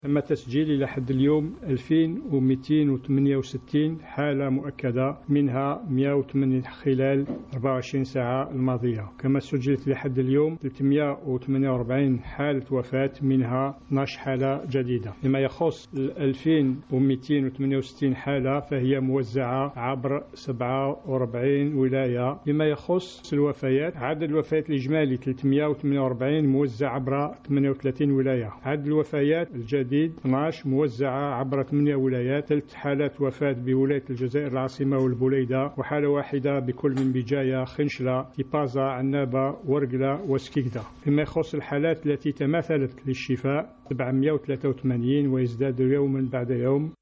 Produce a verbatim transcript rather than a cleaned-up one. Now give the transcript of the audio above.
تم تسجيل إلى حد اليوم ألفين ومئتين وثمانية وستين حالة مؤكدة، منها مئة وثمانية خلال أربعة وعشرين ساعة الماضية. كما سجلت لحد اليوم ثلاثمئة وثمانية وأربعين حالة وفاة، منها اثنتا عشرة حالة جديدة. فيما يخص ألفين ومئتين وثمانية وستين حالة فهي موزعة عبر سبعة وأربعين ولاية. فيما يخص الوفيات، عدد الوفيات الإجمالي ثلاثمئة وثمانية وأربعين موزع عبر ثمانية وثلاثين ولاية. عدد الوفيات الجديد اثنتا عشرة موزعة عبر ثمانية ولايات. ثلاث حالات وفاة بولاية الجزائر العاصمة والبليدة، وحالة واحدة بكل من بجاية، خنشلة، تيبازا، عنابة، ورقلة وسكيكدا. فيما يخص الحالات التي تماثلت للشفاء سبعمئة وثلاثة وثمانين ويزداد يوما بعد يوم.